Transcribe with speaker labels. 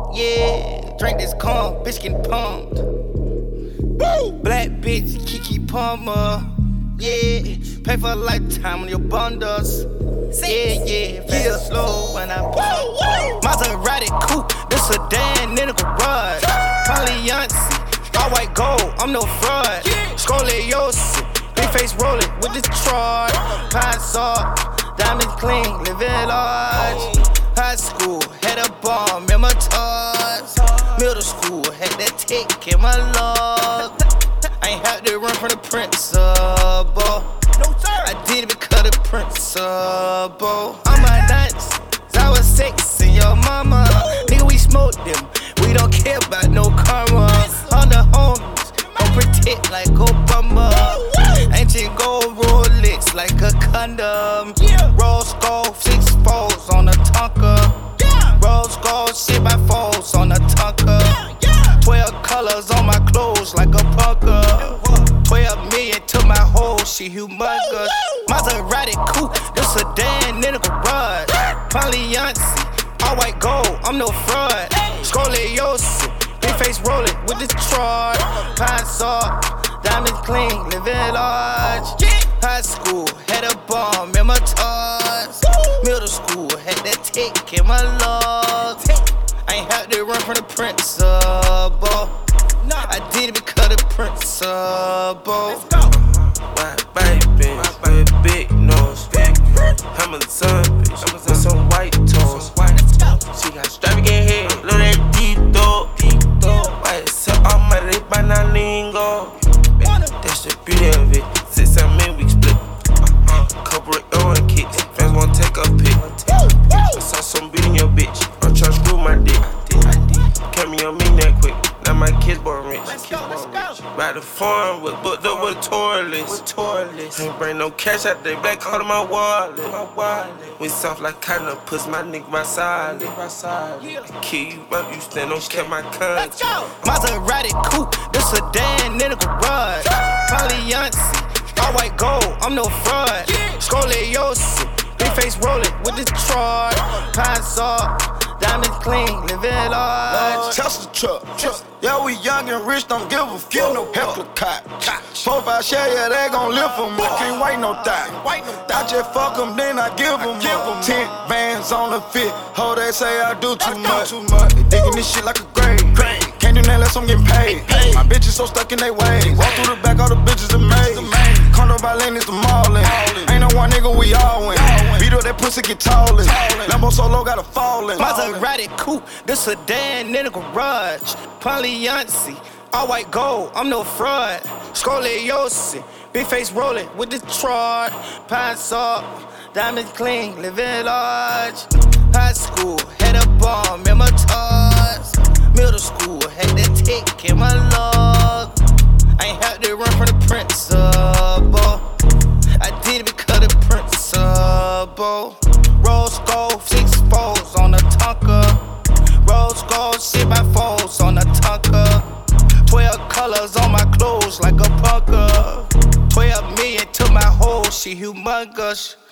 Speaker 1: Yeah, drink this calm, bitch getting pumped. Woo! Black bitch, Kiki Palmer. Yeah, pay for a lifetime on your bundles. Yeah, fast and slow when I pull. Maserati coupe, this sedan in the garage. Polyancey, all white gold, I'm no fraud. Scoliosis, big face rolling with this Troy. Pine salt, diamonds clean, living large. High school, had a bomb in my toys. Middle school, had that tick in my log. I ain't had to run from the principal. I did it because the principal. I'm a nuts, I was six and your mama. Nigga, we smoked them, we don't care about no karma. All the homies, gon' protect like Obama. Ancient gold Rolex like a condom. Rose gold, 6 foes on a Tonka. Rose gold, shit by foes on a Tonka. 12 colors on my clothes like a punker. 12 million to my hoe, she humongous. Maserati coupe, this sedan in the garage. Polyancey, all white gold, I'm no fraud. Scoliosis, big face rolling with this Troy. Pine salt, diamonds clean, living large. High school, had a bomb in my toys. Middle school, had that tick in my log. I ain't had to run from the principal. I did it because the principal.
Speaker 2: Baby, big nose. I'm a son, bitch. I'm some white toes. She got extravagant hair, look at that Tito. White set all my red bananingo. That's the beauty of it. 6 7 weeks split. Couple of Owen kicks. Friends won't take a pic. I saw some beating your bitch. I'm tryna screw my dick. Kept me on me that quick. Now my kids born rich. Ride the farm with booked up with toilets. Ain't bring no cash out there, black card in my wallet. We soft like cotton, puss my nigga right side. Kill you up, you stand on kept my conscience.
Speaker 1: Maserati coupe, this sedan in the garage. Polyancey, all white gold, I'm no fraud. Scoliosis, big face rolling with this Troy. Pine salt, diamonds clean, living large.
Speaker 3: Tesla truck. Yeah, we young and rich, don't give a fuck. No Heckler cot. 4-5 share, yeah, they gon' lift them. I can't wait no thigh. I just fuck them, then I give them. 10 bands on the fit. Ho, they say I do too much. They digging this shit like a grave. Can't do nothing unless I'm getting paid. My bitches so stuck in they ways. Walk through the back, all the bitches amazed. Condo by lane is the mallin'. Ain't no one nigga, we all win. Beat up that pussy, get tallin'. Lambo solo got a fallin'.
Speaker 1: Maserati coupe, this sedan in the garage. Polyancey, all white gold, I'm no fraud. Scoliosis, big face rolling with the Troy. Pine salt, diamonds clean, living large. High school, had a bomb in my toys. Middle school, had that tick in my log. I ain't had to run from the principal. I did it because the principal. Rose gold, 6 foes on a Tonka. Rose gold, shit by foes on a Tonka. 12 colors on my clothes like a punker. 12 million to my hoe, she humongous.